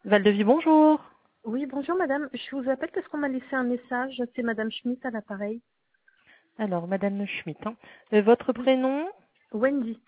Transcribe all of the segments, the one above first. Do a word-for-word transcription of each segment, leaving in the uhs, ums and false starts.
Valdevie, bonjour. Oui, bonjour madame. Je vous appelle parce qu'on m'a laissé un message. C'est madame Schmitt à l'appareil. Alors, Madame Schmitt, hein. Euh, votre Oui. prénom? Wendy.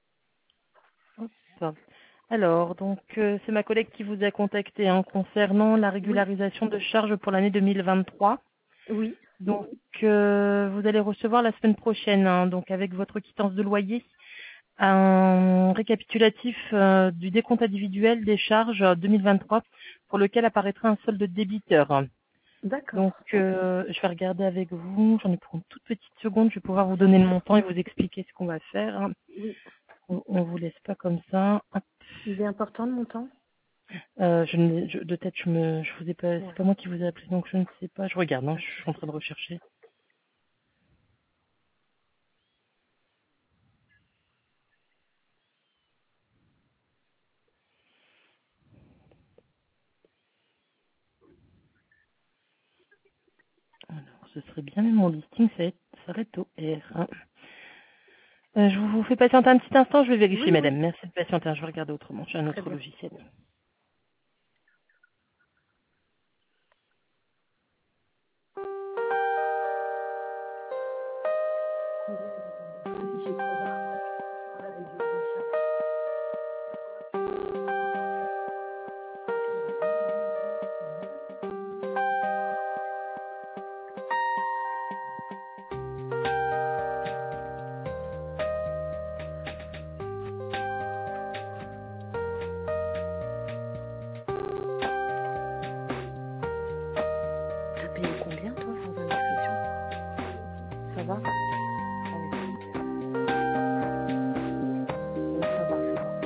Hop. Alors, donc, euh, c'est ma collègue qui vous a contacté hein, concernant la Oui. régularisation de charges pour l'année deux mille vingt-trois. Oui. Donc, euh, vous allez recevoir la semaine prochaine, hein, donc avec votre quittance de loyer, un récapitulatif euh, du décompte individuel des charges euh, deux mille vingt-trois pour lequel apparaîtra un solde débiteur. D'accord. Donc, euh, je vais regarder avec vous. J'en ai pour une toute petite seconde. Je vais pouvoir vous donner le montant et vous expliquer ce qu'on va faire. Oui. On, on vous laisse pas comme ça. Hop. Il est important le montant? Euh, je, ne- je- de tête, je me, je vous ai pas, c'est Ouais. pas moi qui vous ai appelé, donc je ne sais pas. Je regarde. Hein, Pas je de suis en train souci. de rechercher. Alors, ce serait bien, mais mon listing ça s'arrête au R. hein. Euh, je vous fais patienter un petit instant. Je vais vérifier, Oui, madame. oui. Merci de patienter. hein, Je vais regarder autrement. J'ai un Très autre bien. logiciel. Combien vous attendez? J'ai trois barres. Voilà, avec du machin. T'as payé combien toi sans indiscrétion? Ça va? Ah oui. Oui, ça va, ça va.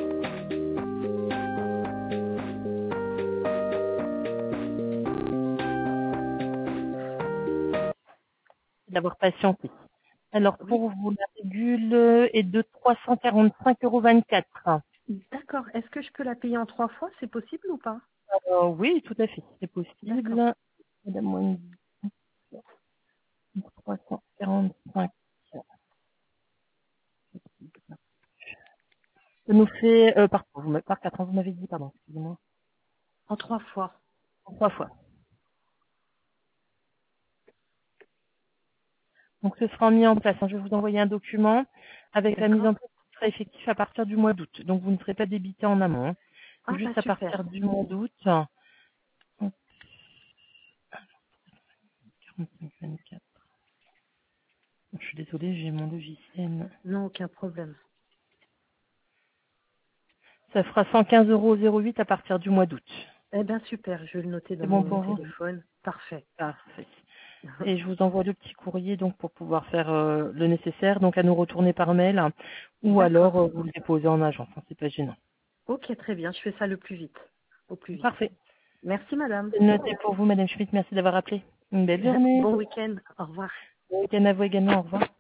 D'avoir patienté. Alors, Oui. pour vous, la régule est de trois cent quarante-cinq euros vingt-quatre. D'accord. Est-ce que je peux la payer en trois fois? C'est possible ou pas? Euh, oui, tout à fait, c'est D'accord. possible. Madame Wendy, trois cent quarante-cinq. Ça nous fait, euh, par, vous m'avez- par quatre ans, vous m'avez dit, pardon, excusez-moi. En trois fois. Trois fois. Donc, ce sera mis en place. hein. Je vais vous envoyer un document avec la mise D'accord. en place qui sera effective à partir du mois d'août. Donc, vous ne serez pas débité en amont. hein. Ah bah Juste à super. partir du mois d'août. quarante-cinq vingt-quatre. Je suis désolée, j'ai mon logiciel. Non, aucun problème. Ça fera cent quinze euros zéro huit à partir du mois d'août. Eh bien super, je vais le noter C'est dans bon mon pour vous? téléphone. Parfait. Parfait. Et je vous envoie le petit courrier donc pour pouvoir faire euh, le nécessaire, donc à nous retourner par mail hein, ou alors D'accord. euh, vous le déposez en agence, hein, c'est pas gênant. Ok, très bien, je fais ça le plus vite. Au plus vite. Parfait. Merci madame. C'est noté pour vous, Madame Schmitt, merci d'avoir appelé. Une belle journée. Bon week-end. Au revoir. Bon week-end à vous également, au revoir.